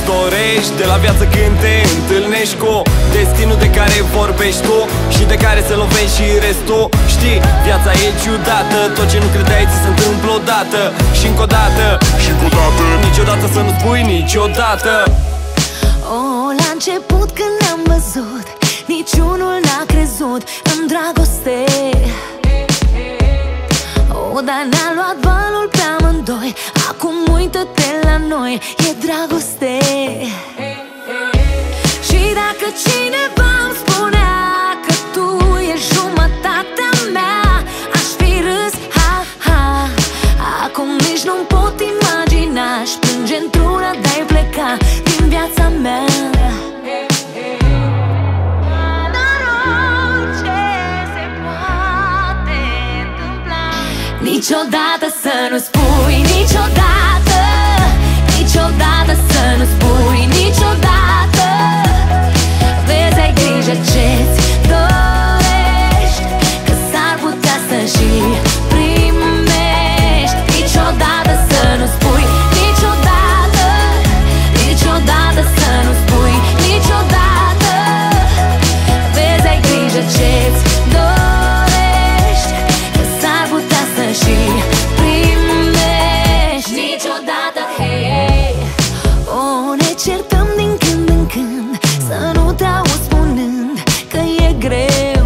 dorești de la viață când te întâlnești cu destinul de care vorbești tu și de care se lovești și restul. Știi, viața e ciudată, tot ce nu credeai ți se întâmplă odată și încă o dată și încă o dată. Niciodată să nu spui niciodată. Oh, la început când ne-am văzut, niciunul n-a crezut în dragoste. Oh, dar ne-a luat valul pe amândoi. Acum uită-te la noi, e dragoste. Și dacă cineva îmi spunea că tu ești jumătatea mea, aș fi râs, ha, ha. Acum nici nu-mi pot imagina, aș plânge într-una de-ai pleca din viața mea. Niciodată să nu spui niciodată, niciodată să nu spui niciodată. Vezi, ai grijă ce-ți dorești, că s-ar putea să și primești. Niciodată să nu spui niciodată, niciodată să nu spui niciodată. Vezi, ai grijă ce-ți dorești, că s-ar putea să și primești. Niciodată, hei. Oh, ne certăm din când în când, să nu te auzi spunând că e greu.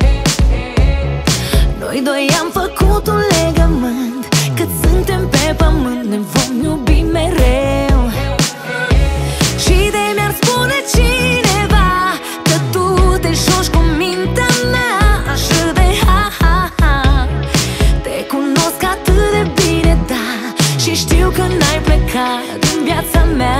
Noi doi am făcut un legământ, cât suntem pe pământ ne vom iubi mereu. Și de mi-ar spune cineva că tu te joci cu mintea mea, aș râde, ha, ha, ha. Te cunosc atât de bine, da, și știu că n-ai plecat din viața mea.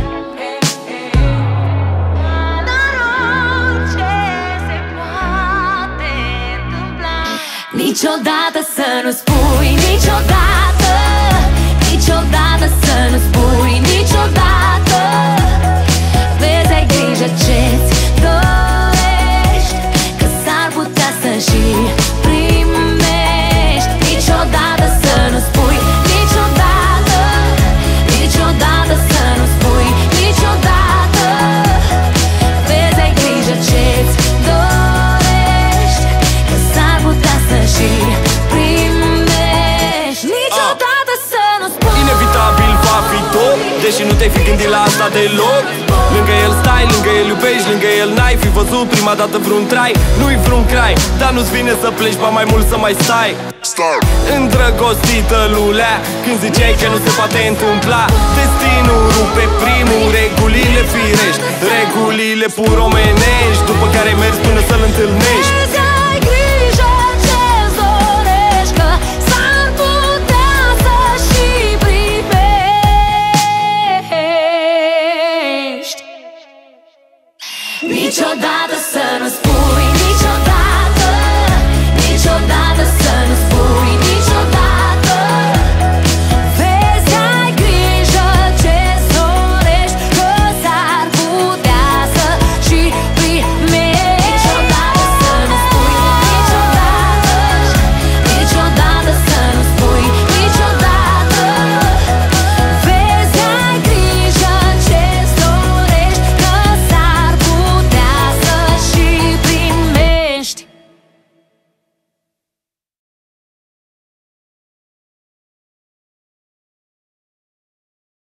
Niciodată să nu spui niciodată, niciodată să nu spui niciodată. Vezi, ai grijă ce-ți dorești, că s-ar putea să și primești. Niciodată să nu spui niciodată, niciodată să nu spui niciodată. Vezi, ai grijă ce-ți dorești, că s-ar putea să și primești. Niciodată să nu spui. Inevitabil va fi tot, deși nu te-ai fi gândit la asta deloc. Lângă el stai, lângă el iubești, lângă el n-ai fi văzut prima dată vreun trai. Nu-i vreun crai, dar nu-ți vine să pleci, ba mai mult să mai stai. Îndrăgostită lulea, când ziceai că nu se poate întâmpla. Destinul rupe primul regulile firești, regulile pur omenești, după care mergi până să-l întâlnești.